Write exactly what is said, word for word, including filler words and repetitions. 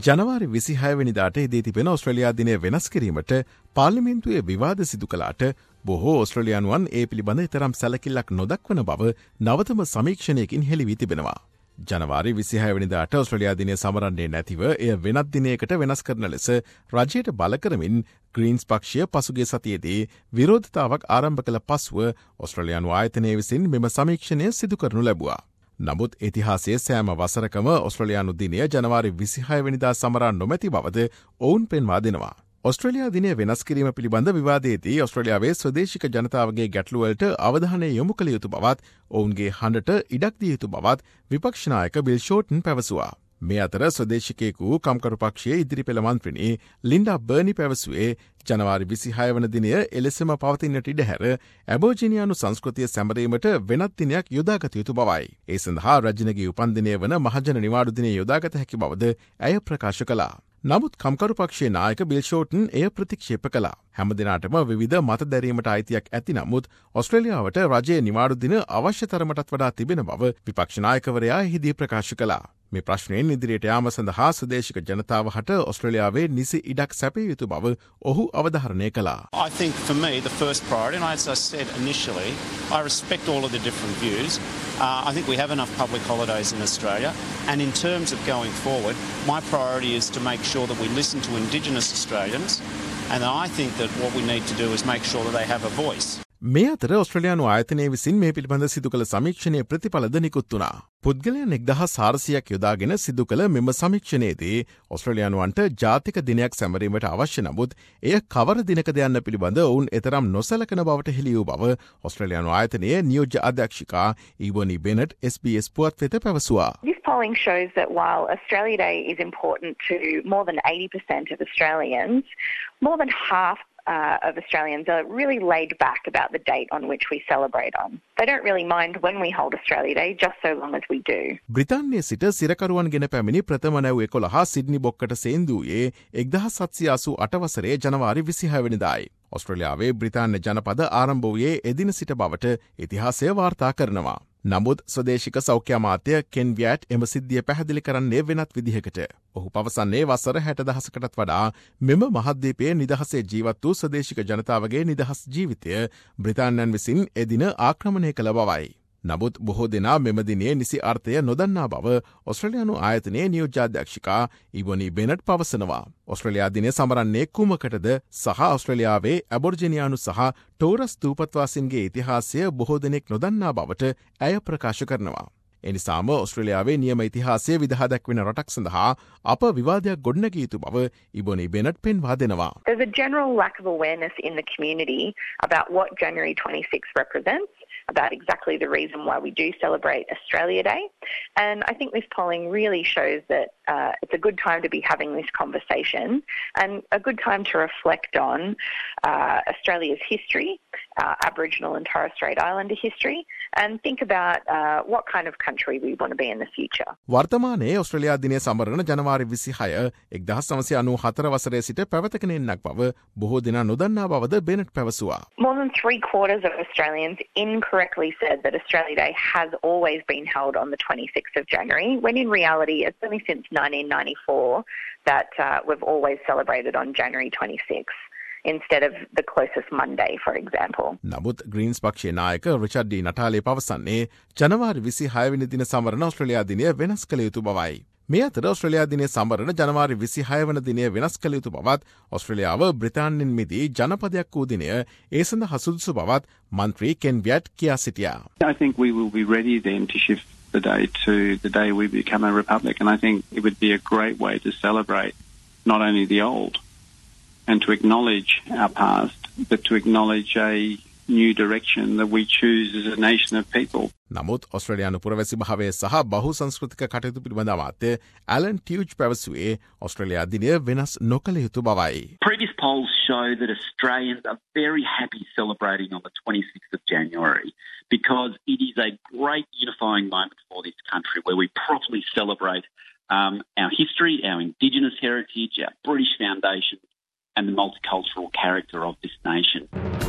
ජනවාරි විසිහය වෙනිදාට දී තිබෙන ඔස්ට්‍රේලියා දිනය වෙනස් කිරීමට පාර්ලිමේන්තුවේ විවාද සිදු කළාට බොහෝ ඔස්ට්‍රේලියානුවන් ඒ පිළිබඳ තරම් සැලකිල්ලක් නොදක්වන බව නවතම සමීක්ෂණයකින් හෙළි වී තිබෙනවා. ජනවාරි විසිහය වෙනිදාට ඔස්ට්‍රේලියා දිනය සමරන්නේ නැතිව එය වෙනත් දිනයකට වෙනස් කරන ලෙස රජයට බල කරමින් ග්‍රීන්ස් පක්ෂය පසුගිය සතියේදී විරෝධතාවක් ආරම්භ කළ පසුව ඔස්ට්‍රේලියානු ආයතනය විසින් මෙම සමීක්ෂණය සිදු කරනු ලැබුවා. නමුත් ඉතිහාසයේ සෑම වසරකම ඔස්ට්‍රේලියානු දිනය ජනවාරි විසිහය වෙනිදා සමරා නොමැති බවද ඔවුන් පෙන්වා දෙනවා. ඔස්ට්‍රේලියා දිනය වෙනස් කිරීම පිළිබඳ විවාදයේදී ඔස්ට්‍රේලියාවේ ස්වදේශික ජනතාවගේ ගැටලුවලට අවධානය යොමු කළ යුතු බවත් ඔවුන්ගේ හඬට ඉඩක් දිය යුතු බවත් විපක්ෂ නායක බිල් ෂෝටන් පැවසුවා. මේ අතර ස්වදේශිකයෙකු කම්කරු පක්ෂයේ ඉදිරිපෙළ මන්ත්‍රිණී ලින්ඩා බර්නි පැවසුවේ ජනවාරි විසිහය වන දිනය එලෙසම පවතින්නට ඉඩ හැර ඇබෝජිනියානු සංස්කෘතිය සැමරීමට වෙනත් දිනයක් යොදාගත යුතු බවයි. ඒ සඳහා රජනගේ උපන්දිනය වන මහජන නිවාඩු දිනය යොදාගත හැකි බවද ඇය ප්‍රකාශ කළා. නමුත් කම්කරු පක්ෂයේ නායක බිල් ෂෝටන් එය ප්‍රතික්ෂේප කළා. හැම දිනටම විවිධ මත දැරීමට අයිතියක් ඇති නමුත් ඔස්ට්‍රේලියාවට රජයේ නිවාඩු දින අවශ්‍ය තරමටත් වඩා තිබෙන බව විපක්ෂ නායකවරයා එහිදී ප්‍රකාශ කළා. මේ ප්‍රශ්නයෙන් ඉදිරියට යාම සඳහා ස්වදේශික ජනතාව හට ඔස්ට්‍රේලියාවේ නිසි ඉඩක් සැපිය යුතු බව ඔහු අවධාරණය කළා. I think for me the first priority, and as I said initially, I respect all of the different views. Uh, I think we have enough public holidays in Australia, and in terms of going forward, my priority is to make sure that we listen to Indigenous Australians, and I think that what we need to do is make sure that they have a voice. මේ අතර ඔස්ට්‍රේලියානු ආයතනය විසින් මේ පිළිබඳ සිදු කළ සමීක්ෂණයේ ප්‍රතිඵලද නිකුත් වුණා. පුද්ගලයන් එක්දහස් හාරසියක් යොදාගෙන සිදු කළ මෙම සමීක්ෂණයේදී ඔස්ට්‍රේලියානුවන්ට ජාතික දිනයක් සැමරීමට අවශ්‍ය නමුත් එය කවර දිනකද යන්න පිළිබඳ ඔවුන් එතරම් නොසලකන බවට හෙළි වූ බව ඔස්ට්‍රේලියානු ආයතනයේ නියෝජ්‍ය අධ්‍යක්ෂිකා ඊවනි බෙනට් එස් බී එස් පුවත් වෙත පැවසුවා. This polling shows that while Australia Day is important to more than eighty percent of Australians, more than half Uh, of Australians are really laid back about the date on which we celebrate on. They don't really mind when we hold Australia Day, just so long as we do. බ්‍රිතාන්‍යයේ සිට සිරකරුවන් ගෙන පැමිණි ප්‍රථම නැව් එකොළහ Sydney බොක්කට සේන්දුවේ එක්දහස් හත්සිය අසූ අට වසරේ ජනවාරි විසිහය වෙනිදායි. ඔස්ට්‍රේලියාවේ බ්‍රිතාන්‍ය ජනපද ආරම්භ වූයේ එදින සිට බවට ඉතිහාසය වාර්තා කරනවා. නමුත් ස්වදේශික සෞඛ්‍ය අමාත්‍ය කෙන් ව්‍යාට් එම සිද්ධිය පැහැදිලි කරන්නේ වෙනත් විදිහකට. ඔහු පවසන්නේ වසර හැට දහසකටත් වඩා මෙම මහද්වීපයේ නිදහසේ ජීවත් වූ ස්වදේශික ජනතාවගේ නිදහස් ජීවිතය බ්‍රිතාන්‍යයන් විසින් එදින ආක්‍රමණය කළ බවයි. නමුත් බොහෝ දෙනා මෙම දිනේ නිසි අර්ථය නොදන්නා බව ඔස්ට්‍රේලියානු ආයතනයේ නියෝජ්‍යාධ්‍යක්ෂිකා ඊවනි බෙනට් පවසනවා. ඔස්ට්‍රේලියා දිනය සමරන්නේ කුමකටද සහ ඔස්ට්‍රේලියාවේ ඇබොර්ජිනියානු සහ ටෝරස් දූපත්වාසින්ගේ ඉතිහාසය බොහෝ දෙනෙක් නොදන්නා බවට ඇය ප්‍රකාශ කරනවා. එනිසාම ඔස්ට්‍රේලියාවේ නියම ඉතිහාසය විදහා දැක්වෙන රටක් සඳහා අප විවාදයක් ගොඩනැගිය යුතු බව ඉබොනි බෙනට් පෙන්වා දෙනවා. There's a general lack of awareness in the community about what January twenty-sixth represents, about exactly the reason why we do celebrate Australia Day. And I think this polling really shows that uh, it's a good time to be having this conversation and a good time to reflect on uh, Australia's history, uh, Aboriginal and Torres Strait Islander history, and think about uh, what kind of country we want to be in the future. වර්තමානයේ ඔස්ට්‍රේලියා දිනය සමරන ජනවාරි විසිහය එක්දහස් නවසිය අනූ හතර වසරේ සිට පැවතගෙන එන්නක් බව බොහෝ දෙනා නොදන්නා බවද බෙනට් පැවසුවා. More than three quarters of Australians incorrectly said that Australia Day has always been held on the twenty-sixth of January, when in reality it's only since nineteen ninety-four that uh, we've always celebrated on January twenty-sixth. Instead of the closest Monday, for example. නමුත් Greens පක්ෂයේ නායක Richard ඩී නටාලේ පවසන්නේ ජනවාරි විසිහය වෙනි දින සමරන ඔස්ට්‍රේලියා දිනය වෙනස් කළ යුතු බවයි. මේ අතර ඔස්ට්‍රේලියා දිනය සමරන ජනවාරි විසිහය වන දිනය වෙනස් කළ යුතු බවත් ඔස්ට්‍රේලියාව බ්‍රිතාන්‍යයෙන් මිදී ජනපදයක් වූ දිනය ඒ සඳහා සුදුසු බවත් මන්ත්‍රී කෙන් ව්‍යාට් කියා සිටියා. I think we will be ready then to shift the day to the day we become a republic, and I think it would be a great way to celebrate not only the old and to acknowledge our past, but to acknowledge a new direction that we choose as a nation of people. නමුත් ඔස්ට්‍රේලියානු පුරවැසි භාවය සහ බහු සංස්කෘතික කටයුතු පිළිබඳ අමාත්‍ය Allan ටියුච් පැවසුවේ ඔස්ට්‍රේලියා දිනය වෙනස් නොකළ යුතු බවයි. Previous polls show that Australians are very happy celebrating on the twenty-sixth of January because it is a great unifying moment for this country where we properly celebrate um, our history, our Indigenous heritage, our British foundations and the multicultural character of this nation.